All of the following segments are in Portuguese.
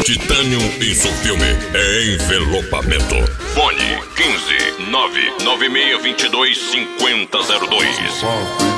Titanium Insufilme é envelopamento. Fone 15 99622 5002.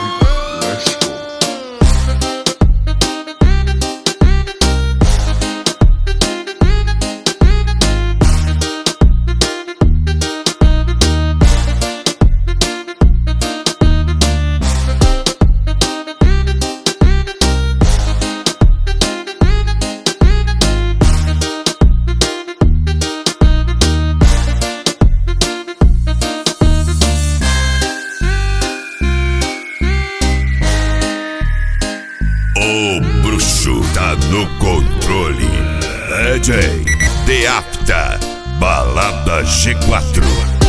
O bruxo tá no controle. DJ The Apta, Balada G4.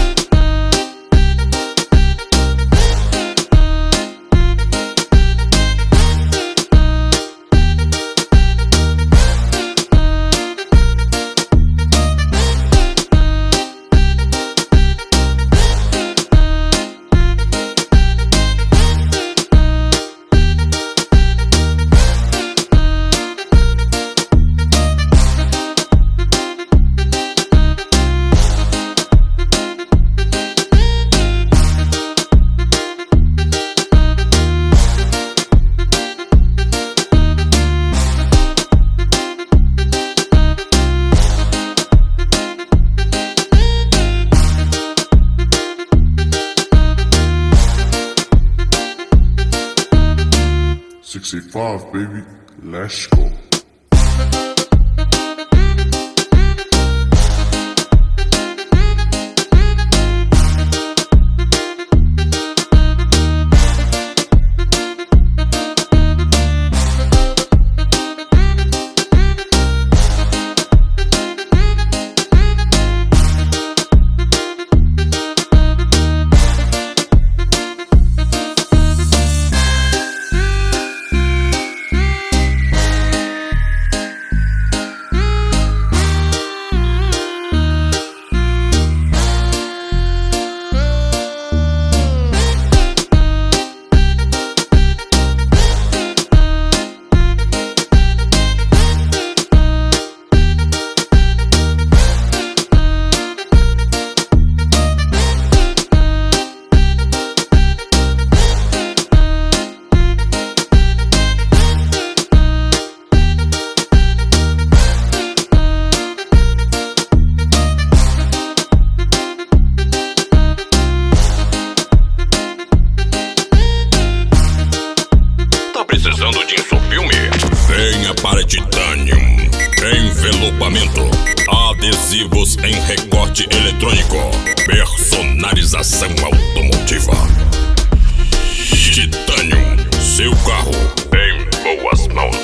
"65, baby, let's go." Precisando de insufilme? Venha para Titanium. Envelopamento, adesivos em recorte eletrônico, personalização automotiva. Titanium, seu carro em boas mãos.